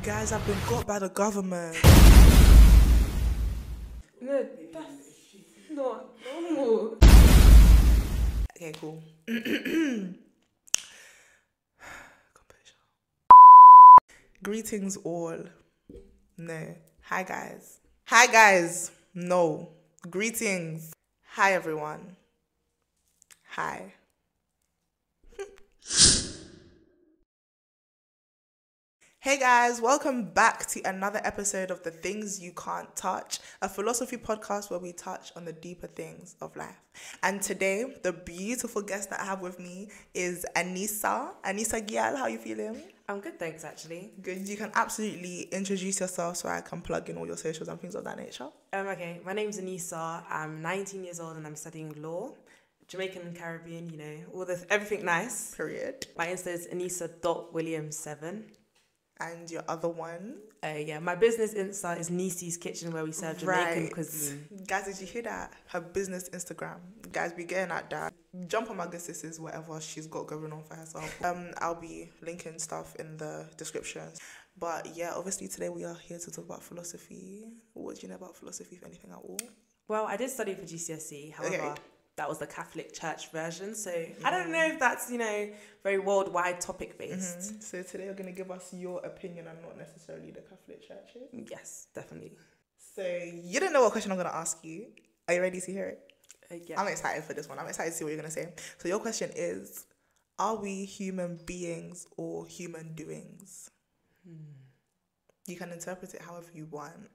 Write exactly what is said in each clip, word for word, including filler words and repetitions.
guys have been got by the government. No, that's not normal. Okay, cool. Greetings all. No. Hi guys. Hi guys. No. Greetings. Hi everyone. Hi. Hey guys, welcome back to another episode of The Things You Can't Touch, a philosophy podcast where we touch on the deeper things of life. And today, the beautiful guest that I have with me is Anissa. Anissa Gial, how are you feeling? I'm good, thanks, actually. Good. You can absolutely introduce yourself so I can plug in all your socials and things of that nature. Um, okay, my name's Anissa. I'm nineteen years old and I'm studying law. Jamaican and Caribbean, you know, all the everything nice. Period. My Insta is Anissa dot Williams seven. And your other one? Uh, yeah, my business Insta is Nisi's Kitchen, where we serve Jamaican Right. cuisine. Guys, did you hear that? Her business Instagram. Guys, be getting at that. Jump on my good sisters, whatever she's got going on for herself. Um, I'll be linking stuff in the descriptions. But yeah, obviously today we are here to talk about philosophy. What do you know about philosophy, if anything at all? Well, I did study for G C S E, however, Okay. that was the Catholic Church version, so I don't know if that's, you know, very worldwide topic based. Mm-hmm. So today you're going to give us your opinion and not necessarily the Catholic Church. Yes, definitely. So you don't know what question I'm going to ask you. Are you ready to hear it? Uh, yeah. I'm excited for this one. I'm excited to see what you're going to say. So your question is, are we human beings or human doings? Hmm. You can interpret it however you want.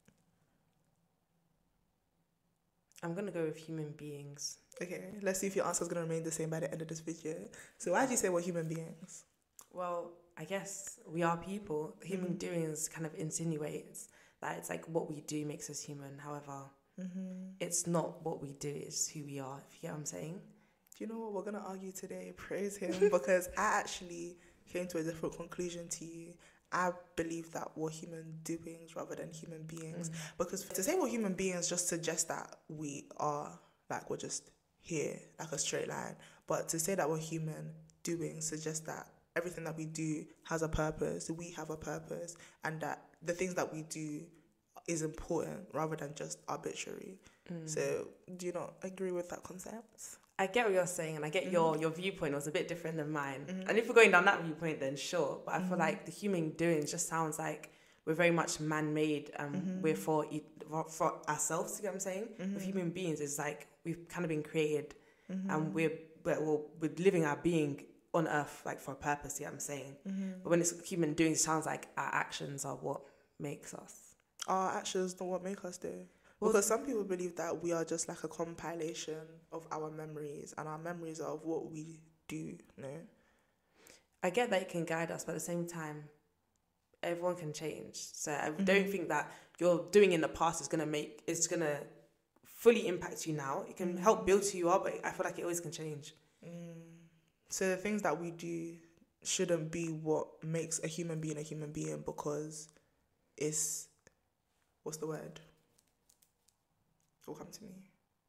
I'm going to go with human beings. Okay, let's see if your answer is going to remain the same by the end of this video. So why did you say we're human beings? Well, I guess we are people. Human Mm-hmm. doings kind of insinuates that it's like what we do makes us human. However, Mm-hmm. it's not what we do, it's who we are, if you get what I'm saying. Do you know what we're going to argue today? Praise him. Because I actually came to a different conclusion to you. I believe that we're human doings rather than human beings. Mm. Because to say we're human beings just suggests that we are, like, we're just here, like a straight line. But to say that we're human doing suggests that everything that we do has a purpose, we have a purpose, and that the things that we do is important rather than just arbitrary. Mm. So do you not agree with that concept? I get what you're saying, and I get Mhm. your, your viewpoint was a bit different than mine. Mhm. And if we're going down that viewpoint, then sure. But I feel Mhm. like the human doings just sounds like we're very much man-made and Mhm. we're for, e- for for ourselves, you get what I'm saying? Mhm. With human beings, it's like we've kind of been created Mhm. and we're, we're, well, we're living our being on earth like for a purpose, you know what I'm saying? Mhm. But when it's human doings, it sounds like our actions are what makes us. Our actions don't what make us do. Well, Because some people believe that we are just like a compilation of our memories, and our memories are of what we do, no? I get that it can guide us, but at the same time, everyone can change. So I Mhm. don't think that you're doing in the past is gonna make it's gonna fully impact you now. It can Mhm. help build who you are, but I feel like it always can change. Mm. So the things that we do shouldn't be what makes a human being a human being, because it's, what's the word? It will come to me.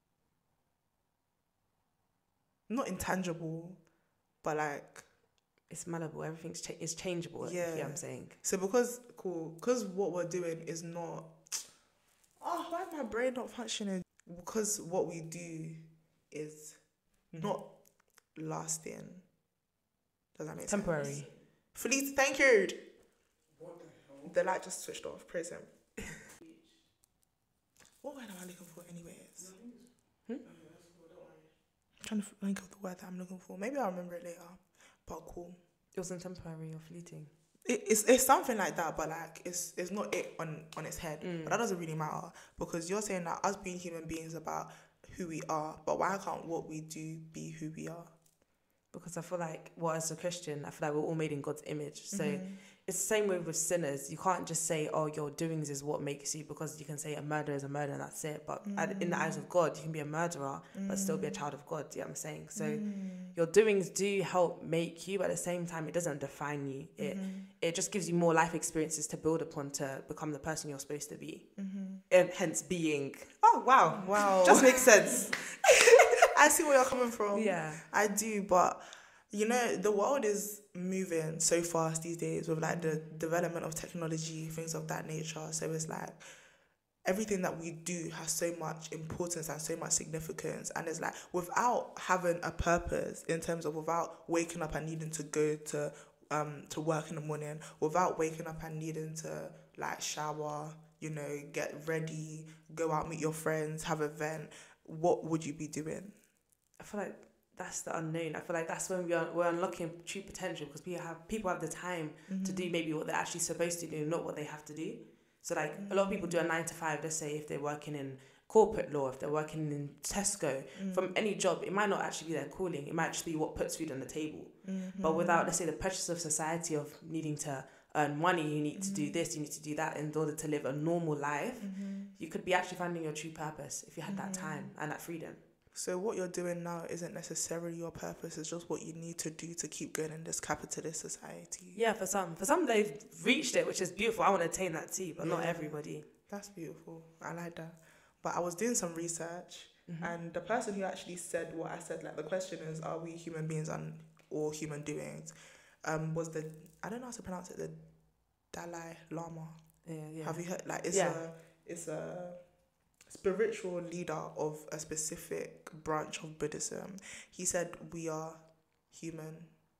Not intangible, but like, It's malleable. Everything's cha- it's changeable. Yeah, you know Yeah. what I'm saying. so because, cool, because what we're doing is not, oh, why is my brain not functioning? Because what we do is not lasting. Does that make Temporary. sense? Fleet, thank you. The light just switched off. Praise him. What word am I looking for, anyways? Hmm? I'm trying to think of the word that I'm looking for. Maybe I'll remember it later. But cool. It wasn't temporary or fleeting. It, it's it's something like that, but like it's it's not it on on its head. Mm. But that doesn't really matter, because you're saying that us being human beings is about who we are. But why can't what we do be who we are? Because I feel like, well, as a Christian, I feel like we're all made in God's image. So Mhm. it's the same way with sinners. You can't just say, oh, your doings is what makes you, because you can say a murderer is a murderer and that's it. But at- in the eyes of God, you can be a murderer, but still be a child of God. Do you know what I'm saying? So Mm. your doings do help make you, but at the same time, it doesn't define you. It Mhm. it just gives you more life experiences to build upon to become the person you're supposed to be. Mhm. And hence being. Oh, wow. Wow. Just makes sense. I see where you're coming from. Yeah. I do, but You know, the world is moving so fast these days with like the development of technology, things of that nature. So it's like everything that we do has so much importance and so much significance. And it's like without having a purpose in terms of without waking up and needing to go to um to work in the morning, without waking up and needing to like shower, you know, get ready, go out, meet your friends, have an event, what would you be doing? I feel like that's the unknown. I feel like that's when we are we're unlocking true potential, because people have people have the time mm-hmm. to do maybe what they're actually supposed to do, not what they have to do. So like mm-hmm. a lot of people do a nine to five. Let's say if they're working in corporate law, if they're working in Tesco, mm-hmm. from any job, it might not actually be their calling. It might just be what puts food on the table. Mm-hmm. But without, let's say, the pressures of society of needing to earn money, you need mm-hmm. to do this, you need to do that in order to live a normal life. Mm-hmm. You could be actually finding your true purpose if you had mm-hmm. that time and that freedom. So what you're doing now isn't necessarily your purpose. It's just what you need to do to keep going in this capitalist society. Yeah, for some. For some, they've reached it, which is beautiful. I want to attain that too, but yeah. not everybody. That's beautiful. I like that. But I was doing some research, mm-hmm. and the person who actually said what I said, like the question is, are we human beings and or human doings? Um, was the I don't know how to pronounce it. The Dalai Lama. Yeah, yeah. Have you heard? Like, it's yeah. a it's a spiritual leader of a specific branch of Buddhism. He said we are human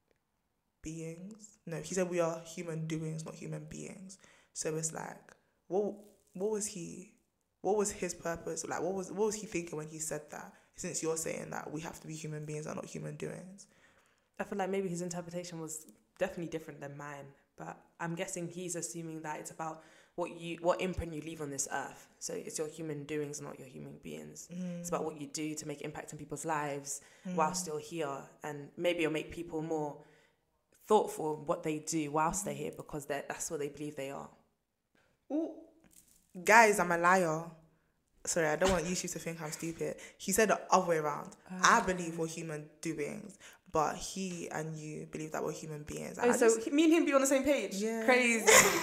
beings. No, he said we are human doings, not human beings. So it's like, what what was he? What was his purpose? Like, what was what was he thinking when he said that? Since you're saying that we have to be human beings and not human doings. I feel like maybe his interpretation was definitely different than mine, but I'm guessing he's assuming that it's about what you what imprint you leave on this earth. So it's your human doings, not your human beings. Mm. It's about what you do to make impact in people's lives mm. while still here, and maybe it'll make people more thoughtful of what they do whilst they're here, because that's what they believe they are. Ooh. Guys, I'm a liar. Sorry, I don't want you to think I'm stupid. He said the other way around. Uh, I believe we're human doings, but he and you believe that we're human beings. Oh, so just, me and him be on the same page? Yeah. Crazy.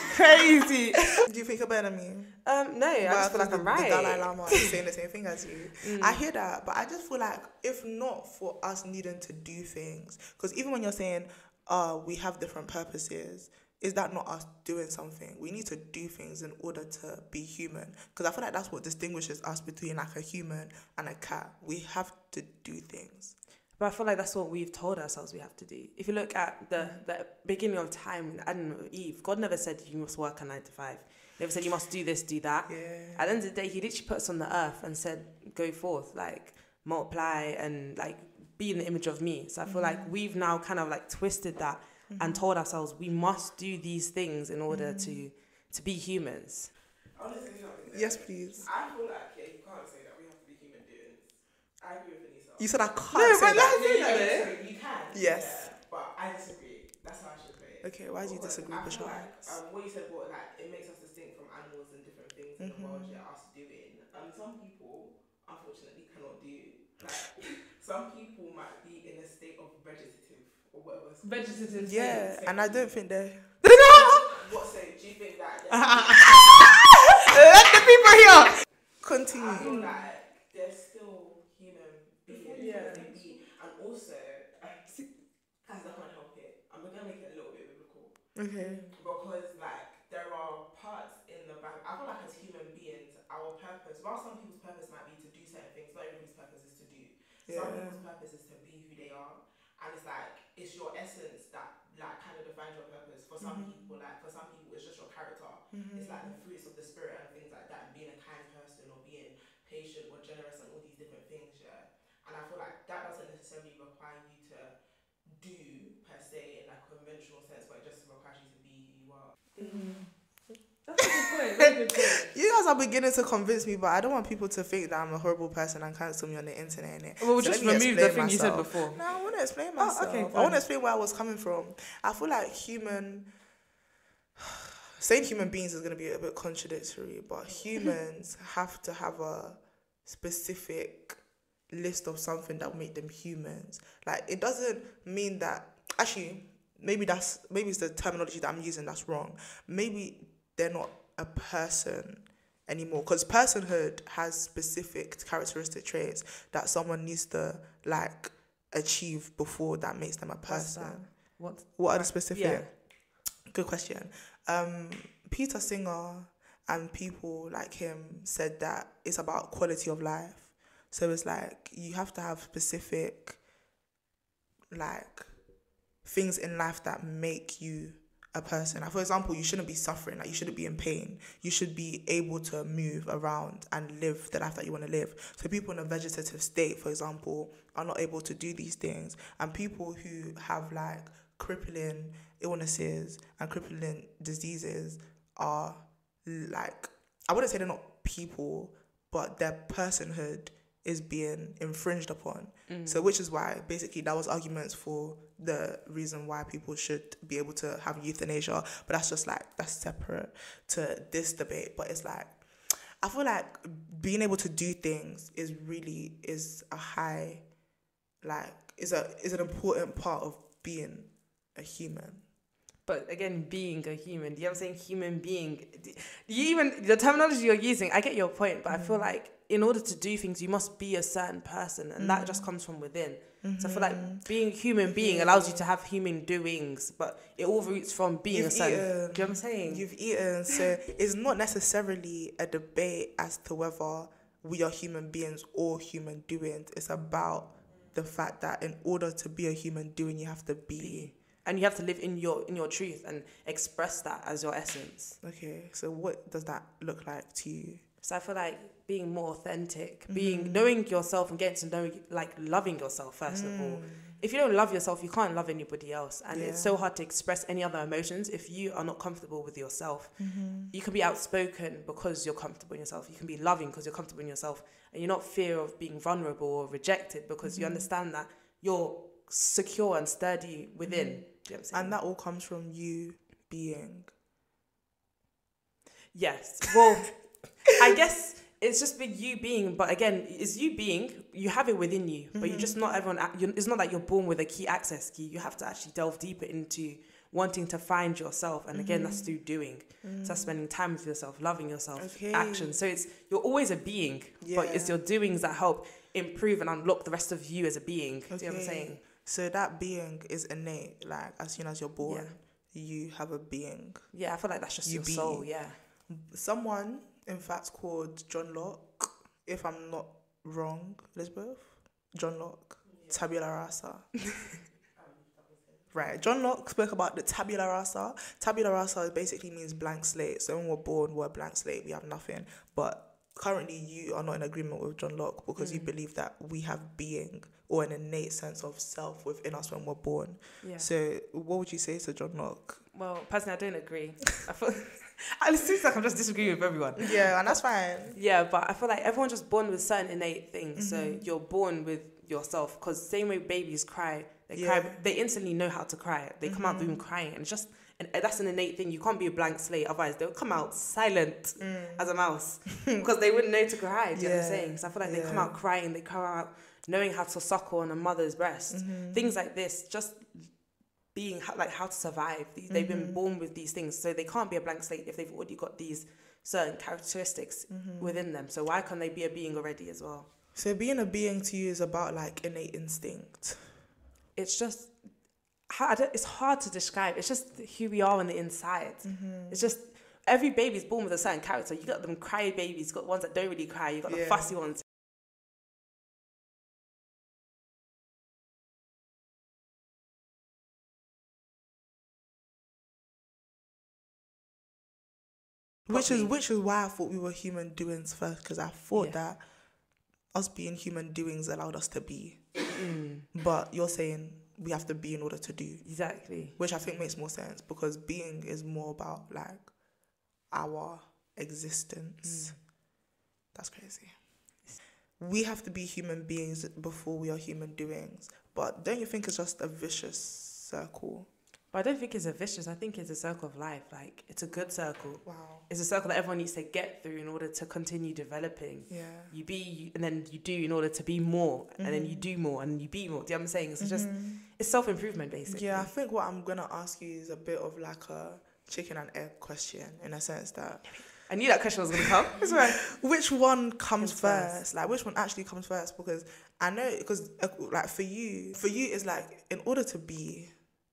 Crazy. Do you think you're better than me? Um, no, I just feel like the, I'm right. The Dalai Lama is saying the same thing as you. Mm. I hear that, but I just feel like if not for us needing to do things, because even when you're saying, uh, we have different purposes, is that not us doing something? We need to do things in order to be human. Because I feel like that's what distinguishes us between like a human and a cat. We have to do things. But I feel like that's what we've told ourselves we have to do. If you look at the, the beginning of time, Adam and Eve, God never said you must work a nine to five. He never said you must do this, do that. Yeah. At the end of the day, he literally put us on the earth and said, go forth, like multiply and like be in the image of me. So I feel mm-hmm. like we've now kind of like twisted that mm-hmm. and told ourselves we must do these things in order mm-hmm. to to be humans. I want to say something there. Yes, please. I feel like yeah, you can't say that we have to be human beings. I agree with Anissa. You said I can't no, say but that. No, yeah, yeah, sorry, you can. Yes. Yeah, but I disagree. That's how I should say it. Okay, why do you disagree, I Bishop? feel like um, what you said, what like it makes us distinct from animals and different things mm-hmm. in the world. Yeah, us doing. Um, some people unfortunately cannot do. Like some people might be in a state of vegetative or whatever. Vegetative. Yeah, and I don't think they're. What say? Do you think that? Let the people hear. Continue. I feel like they're still human beings. Yeah. And also, guys, I can't help it. I'm gonna make it a little bit biblical. Okay. Because like there are parts in the Bible. I feel like as human beings, our purpose. While some people's purpose might be to do certain things, not everybody's purpose is to do. Yeah. Some people's purpose is to be who they are, and it's like it's your essence that like kind of defines your purpose. For some mm-hmm. people, like for some people, it's just your character. Mm-hmm. It's like the fruits of the spirit and things like that, and being a kind person or being patient or generous and all these different things. Yeah, and I feel like that doesn't necessarily require you to do per se in like a conventional sense, but it just requires you to be who you are. Mm-hmm. That's a good point. Very good point. You guys are beginning to convince me, but I don't want people to think that I'm a horrible person and cancel me on the internet. Innit? Well, we'll so just remove the thing myself. You said before. No, I want to explain myself. Oh, okay, I want to explain where I was coming from. I feel like human... Saying human beings is going to be a bit contradictory, but humans have to have a specific list of something that will make them humans. Like, it doesn't mean that... Actually, maybe that's maybe it's the terminology that I'm using that's wrong. Maybe they're not a person anymore, because personhood has specific characteristic traits that someone needs to like achieve before that makes them a What's person? that? What? What are the specific? Yeah. Good question. Um, Peter Singer and people like him said that it's about quality of life. So it's like you have to have specific, like, things in life that make you a person. Like, for example, you shouldn't be suffering. Like, you shouldn't be in pain. You should be able to move around and live the life that you want to live. So people in a vegetative state, for example, are not able to do these things. And people who have like crippling illnesses and crippling diseases are like, I wouldn't say they're not people, but their personhood is being infringed upon. Mm. So which is why basically that was arguments for the reason why people should be able to have euthanasia. But that's just like, that's separate to this debate. But it's like, I feel like being able to do things is really, is a high, like, is a is an important part of being a human. But again, being a human, do you know what I'm saying? Human being. Do you even, the terminology you're using, I get your point, but mm. I feel like in order to do things, you must be a certain person, and mm. that just comes from within. Mm-hmm. So I feel like being a human being allows you to have human doings, but it all roots from being You've a certain. Eaten, do you know what I'm saying? You've eaten, so it's not necessarily a debate as to whether we are human beings or human doings. It's about the fact that in order to be a human doing, you have to be. be. And you have to live in your in your truth and express that as your essence. Okay, so what does that look like to you? So I feel like being more authentic, mm-hmm. being knowing yourself and getting to know, like, loving yourself first mm. of all. If you don't love yourself, you can't love anybody else, and yeah. it's so hard to express any other emotions if you are not comfortable with yourself. Mm-hmm. You can be outspoken because you're comfortable in yourself. You can be loving because you're comfortable in yourself, and you're not fear of being vulnerable or rejected because mm-hmm. you understand that you're secure and sturdy within. Mm-hmm. Do you know what I'm saying? And that all comes from you being. Yes. Well, I guess it's just been you being, but again, it's you being, you have it within you, mm-hmm. but you just not everyone, it's not that you're born with a key access key. You have to actually delve deeper into wanting to find yourself. And again, mm-hmm. that's through doing. Mm-hmm. So that's spending time with yourself, loving yourself, okay. action. So it's, you're always a being, yeah. but it's your doings that help improve and unlock the rest of you as a being. Okay. Do you know what I'm saying? So that being is innate, like as soon as you're born, yeah. you have a being. Yeah, I feel like that's just you your be. soul, yeah. Someone, in fact, called John Locke, if I'm not wrong, Elizabeth? John Locke, yeah. Tabula rasa. Right, John Locke spoke about the tabula rasa. Tabula rasa basically means blank slate. So when we're born, we're a blank slate, we have nothing. But currently you are not in agreement with John Locke because mm. you believe that we have being or an innate sense of self within us when we're born. Yeah. So what would you say to John Locke? Well, personally, I don't agree. I feel it seems like I'm just disagreeing with everyone. Yeah, and that's fine. Yeah, but I feel like everyone's just born with certain innate things. Mm-hmm. So you're born with yourself, because same way babies cry, they yeah. cry, they instantly know how to cry. They mm-hmm. come out room crying, and it's just, and that's an innate thing. You can't be a blank slate, otherwise they'll come out silent mm. as a mouse because they wouldn't know to cry. Do you yeah. know what I'm saying? So I feel like yeah. they come out crying, they come out knowing how to suckle on a mother's breast. Mm-hmm. Things like this, just being like how to survive. These, mm-hmm. They've been born with these things, so they can't be a blank slate if they've already got these certain characteristics mm-hmm. within them. So why can't they be a being already as well? So being a being to you is about like innate instinct. It's just, I don't, it's hard to describe. It's just who we are on the inside. Mm-hmm. It's just, every baby's born with a certain character. You got them cry babies, you got ones that don't really cry, you got yeah. the fussy ones. Which is which is why I thought we were human doings first, because I thought yeah. that us being human doings allowed us to be. Mm. But you're saying we have to be in order to do. Exactly. Which I think makes more sense, because being is more about like our existence. Mm. That's crazy. We have to be human beings before we are human doings. But don't you think it's just a vicious circle? But I don't think it's a vicious. I think it's a circle of life. Like, it's a good circle. Wow. It's a circle that everyone needs to get through in order to continue developing. Yeah. You be, you, and then you do in order to be more, mm-hmm. and then you do more, and you be more. Do you know what I'm saying? It's mm-hmm. just, it's self-improvement, basically. Yeah, I think what I'm going to ask you is a bit of like a chicken and egg question, in a sense that... I knew that question was going to come. That's right. Which one comes Comes first? first. Like, which one actually comes first? Because I know, because uh, like for you, for you it's like, in order to be,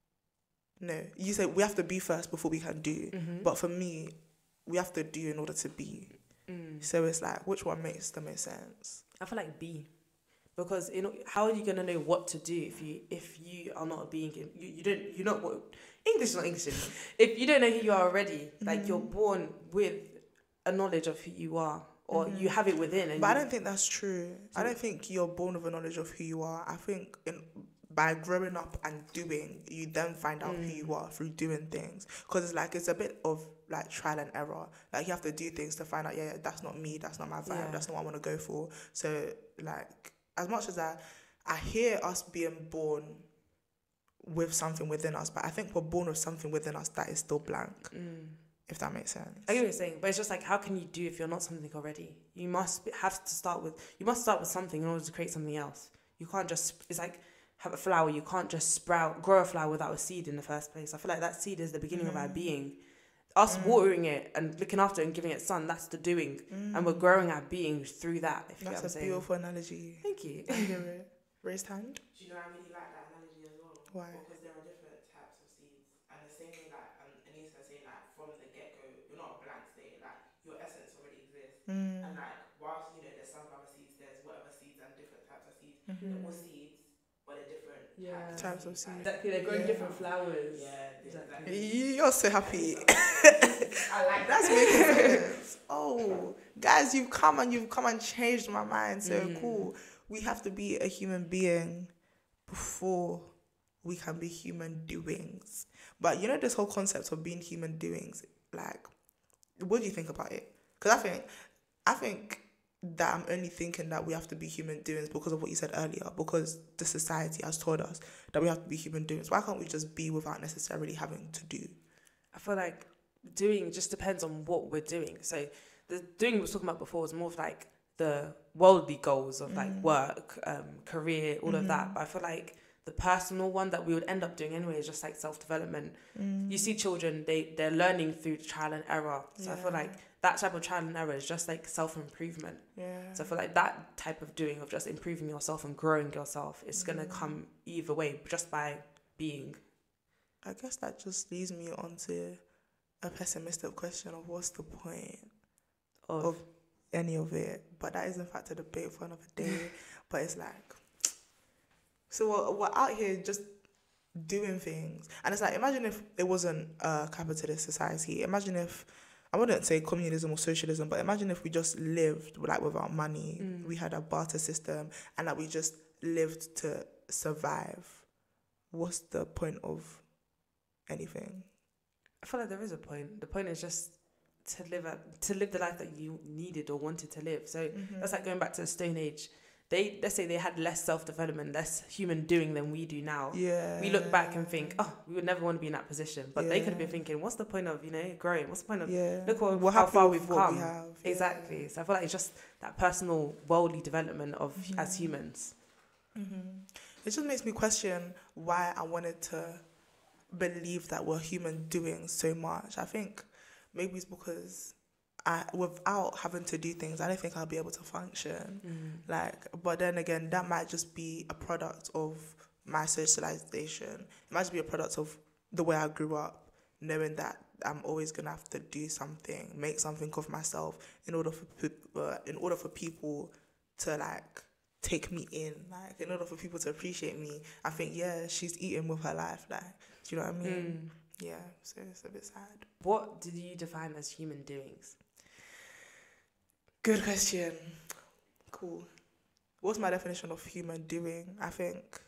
no, you say we have to be first before we can do. Mm-hmm. But for me, we have to do in order to be. Mm. So it's like, which one makes the most sense? I feel like B, because you know, how are you gonna know what to do if you if you are not a being? You, you don't you not what English is not English. If you don't know who you are already, like you're born with a knowledge of who you are, or Mhm. you have it within. And But I you, don't think that's true. I don't think you're born with a knowledge of who you are. I think in by growing up and doing, you then find out who Mm. you are through doing things. Because it's like, it's a bit of like trial and error. Like, you have to do things to find out, yeah, yeah that's not me, that's not my vibe, Yeah. that's not what I want to go for. So, like, as much as I, I hear us being born with something within us, but I think we're born with something within us that is still blank, mm. if that makes sense. I get what you're saying, but it's just like, how can you do if you're not something already? You must be, have to start with. You must start with something in order to create something else. You can't just. It's like have a flower. You can't just sprout, grow a flower without a seed in the first place. I feel like that seed is the beginning Mm. of our being. Us Mm. watering it and looking after it and giving it sun, that's the doing, and we're growing our being through that. If you get That's what I'm a saying. beautiful analogy. Thank you. I hear it. Raised hand. Do you know I really like that analogy as well? Why? Because there are different types of seeds, and the same way like um, Anissa saying like from the get go, you're not a blank state. Like your essence already exists, Mm. and like whilst you know there's sunflower seeds, there's whatever seeds and different types of seeds. Mhm. They're all seeds, but they're different Yeah. Types of Like, seeds. Exactly, they're growing Yeah. different flowers. Yeah, Exactly. exactly. You're so happy. I like That's that. making sense. Oh, guys, you've come and you've come and changed my mind. So Mm. cool. We have to be a human being before we can be human doings. But you know this whole concept of being human doings, like, what do you think about it? Because I think, I think that I'm only thinking that we have to be human doings because of what you said earlier, because the society has told us that we have to be human doings. Why can't we just be without necessarily having to do? I feel like doing just depends on what we're doing. So the doing we were talking about before was more of like the worldly goals of like work, um, career, all of that. But I feel like the personal one that we would end up doing anyway is just like self-development. You see children, they, they're learning through trial and error. So I feel Yeah. like that type of trial and error is just like self-improvement. Yeah. So I feel like that type of doing of just improving yourself and growing yourself is going to come either way just by being. I guess that just leads me on to a pessimistic question of what's the point Of, of any of it. But that is in fact a debate for another day. But it's like, so we're, we're out here just doing things. And it's like, imagine if it wasn't a capitalist society. Imagine if, I wouldn't say communism or socialism, but imagine if we just lived like without money. Mm. We had a barter system and that we just lived to survive. What's the point of anything? I feel like there is a point. The point is just to live a, to live the life that you needed or wanted to live. So that's like going back to the Stone Age. They let's say they had less self development, less human doing than we do now. Yeah. We look back and think, oh, we would never want to be in that position. But they could have been Yeah. thinking, what's the point of, you know, growing? What's the point of Yeah. look what, We're how happy far with we've what come. we have. Yeah. Exactly. So I feel like it's just that personal worldly development of as humans. Mm-hmm. It just makes me question why I wanted to believe that we're human doing so much. I think maybe it's because I, without having to do things, I don't think I'll be able to function. Mm. Like, but then again, that might just be a product of my socialization. It might just be a product of the way I grew up, knowing that I'm always gonna have to do something, make something of myself in order for peop- uh, in order for people to like take me in, like in order for people to appreciate me. I think yeah, she's eating with her life, like, do you know what I mean? Mm. Yeah, so it's a bit sad. What did you define as human doings? Good question. Cool. What's my definition of human doing? I think.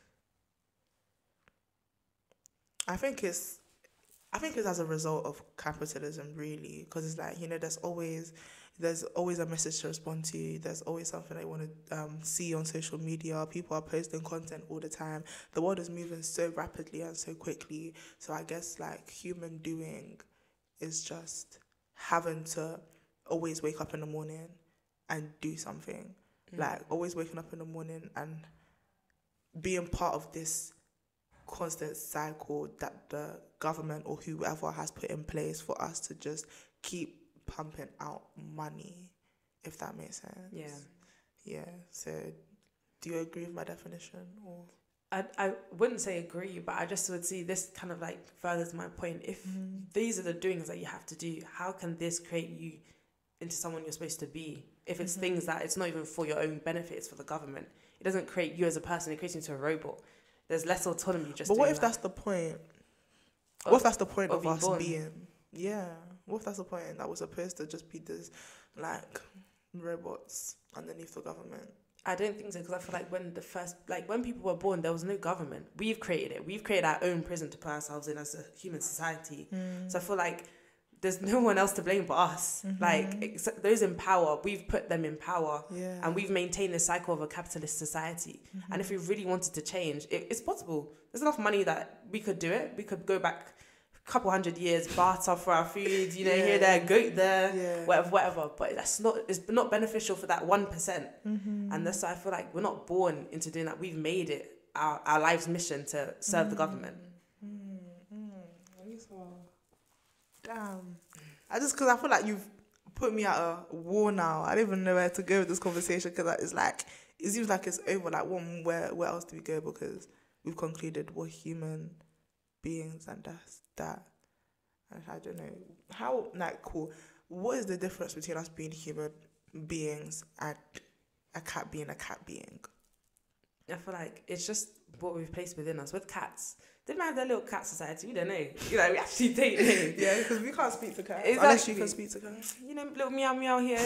I think it's. I think it's as a result of capitalism, really, because it's like, you know, there's always, there's always a message to respond to. There's always something I want to um, see on social media. People are posting content all the time. The world is moving so rapidly and so quickly. So I guess like human doing is just having to always wake up in the morning and do something. Mm. Like always waking up in the morning and being part of this constant cycle that the government or whoever has put in place for us to just keep pumping out money, if that makes sense. Yeah. Yeah. So, do you agree with my definition, or? I, I wouldn't say agree, but I just would see this kind of like furthers my point. If Mm-hmm. these are the doings that you have to do, how can this create you into someone you're supposed to be? If it's Mm-hmm. things that it's not even for your own benefit, it's for the government. It doesn't create you as a person, it creates you into a robot. There's less autonomy just But what doing if that. that's the point? Of- What if that's the point of of being us born. being? Yeah. What if that's the point, that we're supposed to just be this, like, robots underneath the government? I don't think so, because I feel like when the first, like when people were born, there was no government. We've created it. We've created our own prison to put ourselves in as a human society. So I feel like there's no one else to blame but us. Like except those in power, we've put them in power, Yeah. and we've maintained the cycle of a capitalist society. And if we really wanted to change, it, it's possible. There's enough money that we could do it. We could go back a couple hundred years, barter for our food, you know, Yeah. here, there, goat there, Yeah. whatever, whatever. But that's not, it's not beneficial for that one percent. Mm-hmm. And that's why I feel like we're not born into doing that. We've made it our, our life's mission to serve the government. Damn. I just, because I feel like you've put me at a war now. I don't even know where to go with this conversation, because it's like, it seems like it's over. Like, what, where, where else do we go? Because we've concluded we're human beings, and that's that. And I don't know. How, like, cool. What is the difference between us being human beings and a cat being a cat being? I feel like it's just what we've placed within us. With cats, they might have their little cat society. We don't know. You know, we actually don't know. Yeah, because we can't speak to cats. Exactly. Unless you can speak to cats. You know, little meow meow here.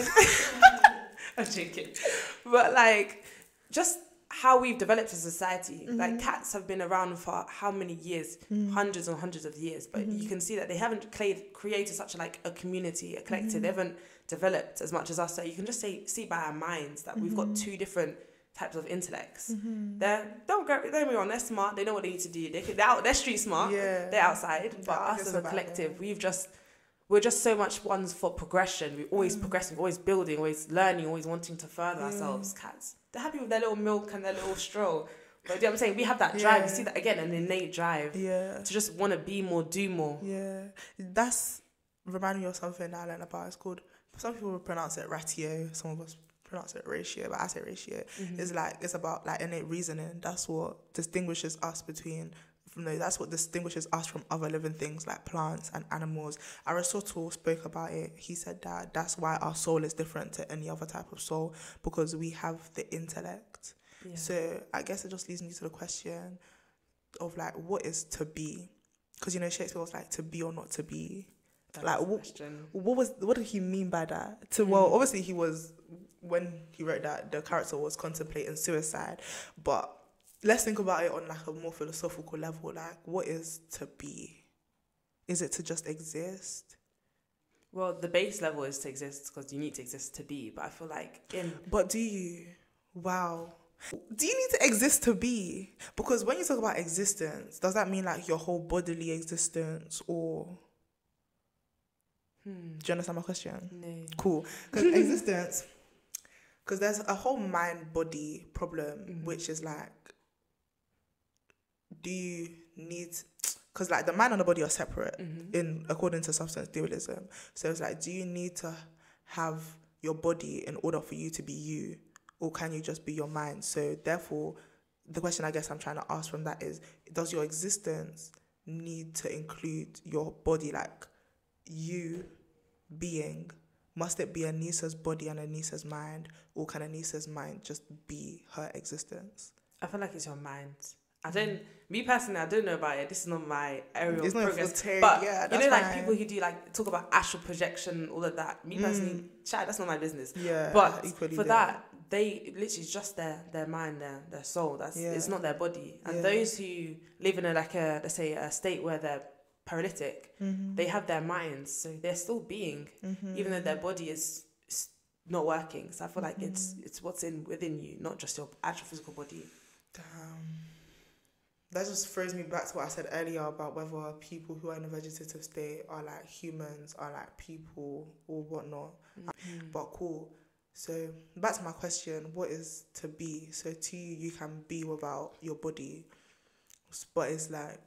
I'm joking. But like, just how we've developed as a society. Mm-hmm. Like, cats have been around for how many years? Hundreds and hundreds of years. But Mm-hmm. you can see that they haven't clayed, created such a, like a community, a collective. Mm-hmm. They haven't developed as much as us. So you can just say, see by our minds that we've got two different types of intellects. Mm-hmm. They're don't get don't get me wrong, they're smart. They know what they need to do. They they're out. They're street smart. Yeah. They're outside. But Yeah, I us guess as a about collective, that. we've just we're just so much ones for progression. We're always Mm. progressing, always building, always learning, always wanting to further ourselves. Cats, they're happy with their little milk and their little stroll. But you know what I'm saying? We have that drive. You Yeah. see that again, an innate drive Yeah. to just want to be more, do more. Yeah, that's reminding me of something that I learned about. It's called, some people will pronounce it ratio, some of us pronounce it ratio, but I say ratio. Mm-hmm. It's like, it's about like innate reasoning. That's what distinguishes us between, no, that's what distinguishes us from other living things like plants and animals. Aristotle spoke about it. He said that that's why our soul is different to any other type of soul, because we have the intellect. Yeah. So I guess it just leads me to the question of like, what is to be? Because, you know, Shakespeare was like, to be or not to be. That's like, the what, question. what was what did he mean by that? To well, obviously he was, when he wrote that, the character was contemplating suicide. But let's think about it on like a more philosophical level. Like, what is to be? Is it to just exist? Well, the base level is to exist because you need to exist to be. But I feel like in But do you? Wow. Do you need to exist to be? Because when you talk about existence, does that mean like your whole bodily existence, or hmm, do you understand my question? no. Cool. Because existence, because there's a whole mind-body problem, Mhm. which is like, do you need? Because like the mind and the body are separate Mhm. in according to substance dualism. So it's like, do you need to have your body in order for you to be you, or can you just be your mind? So therefore, the question I guess I'm trying to ask from that is, does your existence need to include your body? Like, you being, must it be Anissa's body and Anissa's mind, or can Anissa's mind just be her existence? I feel like it's your mind. I don't. Me personally, I don't know about it. This is not my area It's of not your progress. forte, But yeah, you that's know, like fine. people who do like talk about astral projection, all of that. Me personally, chat. That's not my business. Yeah, But equally for there. that, they literally it's just their their mind, their their soul. That's Yeah. it's not their body. And Yeah. those who live in a like a let's say a state where they're paralytic, Mm-hmm. they have their minds, so they're still being, even though their body is s- not working. So I feel like it's Mm-hmm. it's what's in within you, not just your actual physical body. Damn. That just throws me back to what I said earlier about whether people who are in a vegetative state are like humans, are like people or whatnot. Mm-hmm. But cool. So back to my question, what is to be? So to you, you can be without your body, but it's like,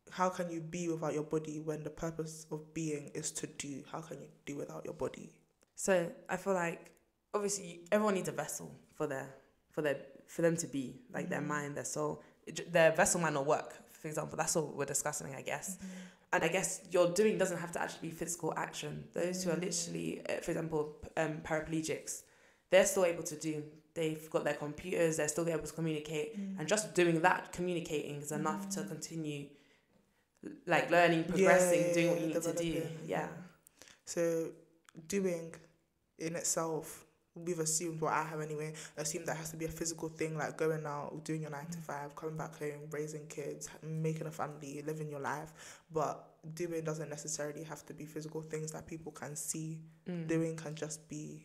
how can you be without your body when the purpose of being is to do? How can you do without your body? So I feel like obviously everyone needs a vessel for their for their for them to be, like mm-hmm. their mind, their soul. It, their vessel might not work, for example. That's what we're discussing, I guess. Mm-hmm. And I guess your doing doesn't have to actually be physical action. Those mm-hmm. who are literally, uh, for example, um, paraplegics, they're still able to do. They've got their computers. They're still able to communicate, mm-hmm. and just doing that, communicating, is enough mm-hmm. to continue, like learning, progressing, yeah, doing what you need to do. Yeah. So, doing in itself, we've assumed, what I have anyway, assumed that has to be a physical thing, like going out, doing your nine to five, coming back home, raising kids, making a family, living your life. But doing doesn't necessarily have to be physical things that people can see. Mm. Doing can just be...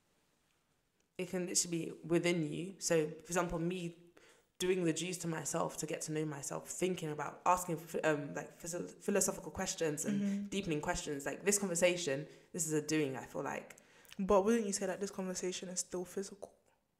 It can literally be within you. So, for example, me doing the dues to myself to get to know myself, thinking about, asking um, like philosophical questions and mm-hmm. deepening questions. Like this conversation, this is a doing, I feel like. But wouldn't you say that this conversation is still physical?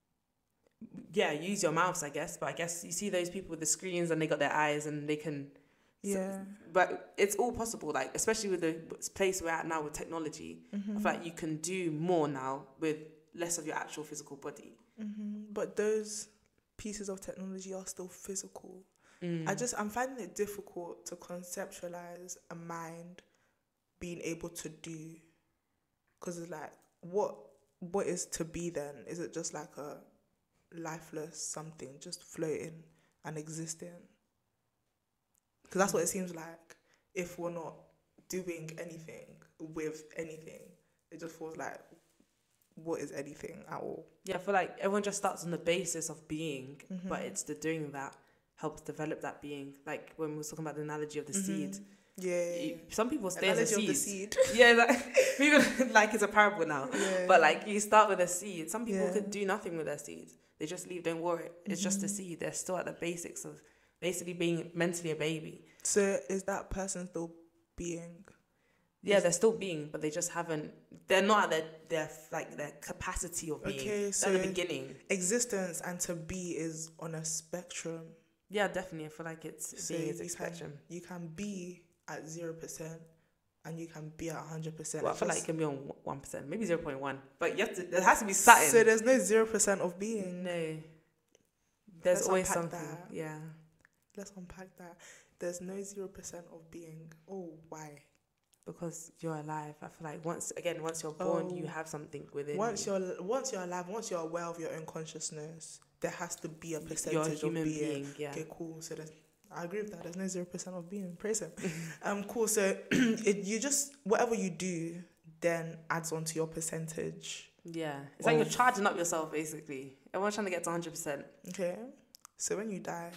Yeah, use your mouths, I guess. But I guess you see those people with the screens and they got their eyes and they can... Yeah. So, but it's all possible, like, especially with the place we're at now with technology. Mm-hmm. I feel like you can do more now with less of your actual physical body. Mm-hmm. But those pieces of technology are still physical. Mm. I just, I'm finding it difficult to conceptualize a mind being able to do. Because it's like, what what is to be then? Is it just like a lifeless something just floating and existing? Because that's what it seems like. If we're not doing anything with anything, it just feels like, what is anything at all? Yeah, I feel like everyone just starts on the basis of being, mm-hmm. but it's the doing that helps develop that being. Like when we were talking about the analogy of the mm-hmm. seed. Yeah, you, some people stay as a seed. The seed. Yeah, like people like it's a parable now. Yeah. But like you start with a seed. Some people yeah. could do nothing with their seeds. They just leave. Don't worry. It's mm-hmm. just a seed. They're still at the basics of basically being mentally a baby. So is that person still being? Yeah, is they're still being, but they just haven't. They're not at their their like their capacity of being. Okay, so at the beginning, existence and to be is on a spectrum. Yeah, definitely. I feel like it's so being is a can, spectrum. You can be at zero percent and you can be at one hundred percent. Well, I feel like it can be on one percent, maybe zero point one. But you have to, there has to be something. So there's no zero percent of being. No. There's Let's always something. That. Yeah. Let's unpack that. There's no zero percent of being. Oh, why? Because you're alive. I feel like once, again, once you're born, oh, you have something within once you. You're, once you're alive, once you're aware of your own consciousness, there has to be a percentage you're a human of being. being yeah. Okay, cool. So there's... I agree with that. There's no zero percent of being. Praise him. um, cool. So it, you just, whatever you do, then adds on to your percentage. Yeah. It's like you're charging up yourself, basically. Everyone's trying to get to one hundred percent. Okay. So when you die,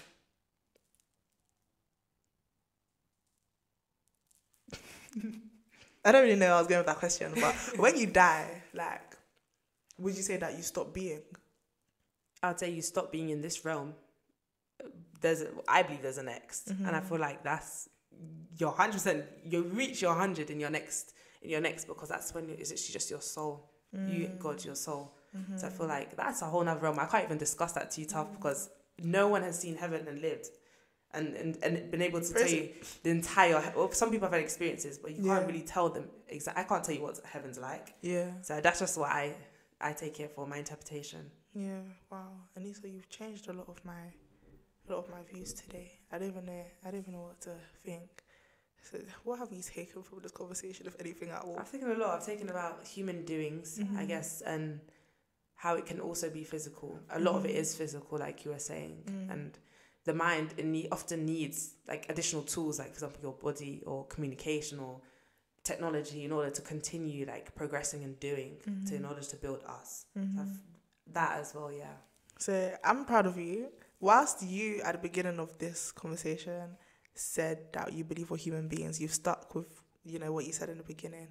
I don't really know how I was going with that question, but when you die, like, would you say that you stop being? I'd say you stop being in this realm. There's, a, I believe there's a next, mm-hmm. and I feel like that's your one hundred percent. You reach your one hundred in your next, in your next, because that's when it's actually just your soul, mm. you God, your soul. Mm-hmm. So I feel like that's a whole nother realm. I can't even discuss that too tough mm. because no one has seen heaven and lived, and and, and been able to Prison. tell you the entire. Well, some people have had experiences, but you yeah. can't really tell them exactly. I can't tell you what heaven's like. Yeah. So that's just what I I take it for my interpretation. Yeah. Wow. Anissa, you've changed a lot of my. A lot of my views today. I don't even know. I don't even know what to think. So, what have you taken from this conversation, if anything at all? I've taken a lot. I've taken about human doings, mm-hmm. I guess, and how it can also be physical. A lot mm-hmm. of it is physical, like you were saying, mm-hmm. and the mind it need, often needs like additional tools, like for example, your body or communication or technology, in order to continue like progressing and doing, mm-hmm. to in order to build us. Mm-hmm. So that as well, yeah. So I'm proud of you. Whilst you, at the beginning of this conversation, said that you believe we're human beings, you've stuck with, you know, what you said in the beginning.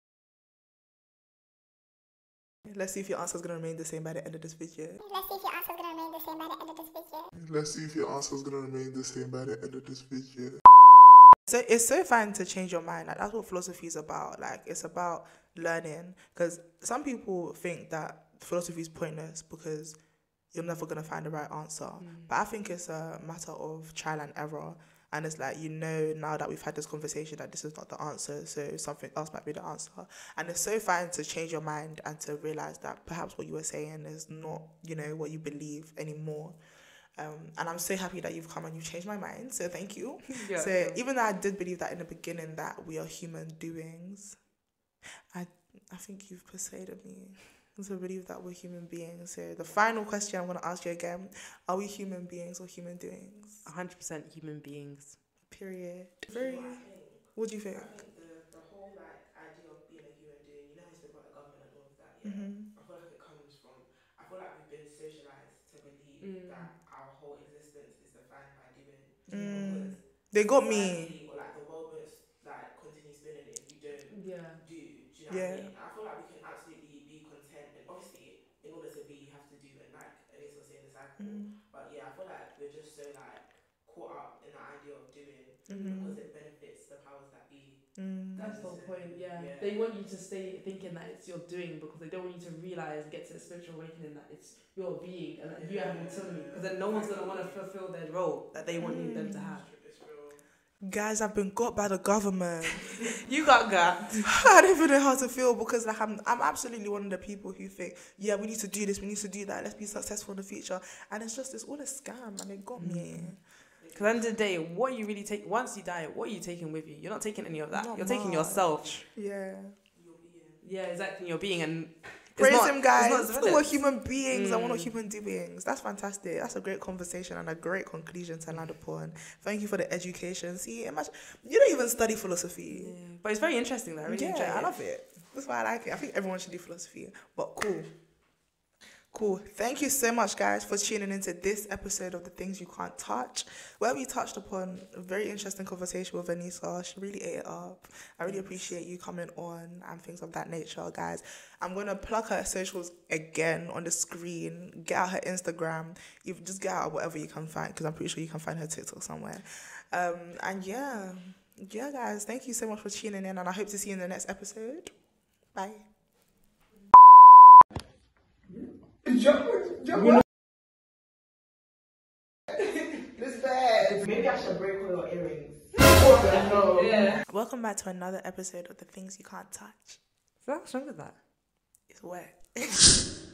Let's see if your answer is going to remain the same by the end of this video. Let's see if your answer is going to remain the same by the end of this video. Let's see if your answer is going to remain the same by the end of this video. So it's so fine to change your mind. Like, that's what philosophy is about. Like, it's about learning. Because some people think that philosophy is pointless because you're never going to find the right answer. Mm. But I think it's a matter of trial and error. And it's like, you know, now that we've had this conversation that this is not the answer, so something else might be the answer. And it's so fine to change your mind and to realize that perhaps what you were saying is not, you know, what you believe anymore. Um, and I'm so happy that you've come and you've changed my mind. So thank you. Yeah, so yeah. even though I did believe that in the beginning that we are human doings, I I think you've persuaded me to believe that we're human beings. So the final question I'm going to ask you again, are we human beings or human doings? one hundred percent human beings. Period. Very. What I think, What do you think? I think the, the whole like idea of being a human being, you know how you speak about the government and all of that, yeah? Mm-hmm. I feel like it comes from, I feel like we've been socialized to believe Mm. that our whole existence is defined by doing. Mm. Because They got me. society or like the world won't like continue spinning if you don't Yeah. do. Do you know Yeah. what I mean? I feel like we can absolutely be content, and obviously, in order to be, you have to do, and like Elise was saying, the cycle. Mm-hmm. But yeah, I feel like we're just so like caught up in the idea of doing Mm-hmm. because it benefits the powers that be. Mm. That's the whole point, yeah. Yeah. They want you to stay thinking that it's your doing because they don't want you to realise and get to the spiritual awakening that it's your being and that you have autonomy. Because then no one's going to want to fulfil their role that they want you them to have. It's real. Guys, I've been got by the government. You got got. I don't even know how to feel because like I'm I'm absolutely one of the people who think, yeah, we need to do this, we need to do that, let's be successful in the future. And it's just, it's all a scam and it got me. Because at the end of the day, what you really take, once you die, what are you taking with you? You're not taking any of that. Not You're taking much. yourself. Yeah. You're being. Yeah, exactly. Your being and it's Praise not- him, it's guys. not We're developed. human beings and we're not Mm. human doings. That's fantastic. That's a great conversation and a great conclusion to land upon. Thank you for the education. See, imagine you don't even study philosophy. Yeah. But it's very interesting though. I really Yeah, enjoy it. I love it. That's why I like it. I think everyone should do philosophy. But cool. Cool. Thank you so much, guys, for tuning into this episode of The Things You Can't Touch, where we touched upon a very interesting conversation with Anissa. She really ate it up. I really appreciate you coming on and things of that nature, guys. I'm going to plug her socials again on the screen. Get out her Instagram. You just get out whatever you can find, because I'm pretty sure you can find her TikTok somewhere. Um, and yeah, yeah, guys, thank you so much for tuning in, and I hope to see you in the next episode. Bye. This bad. Maybe I should break all your earrings. No. Yeah. Welcome back to another episode of The Things You Can't Touch. So what's wrong with that? It's wet.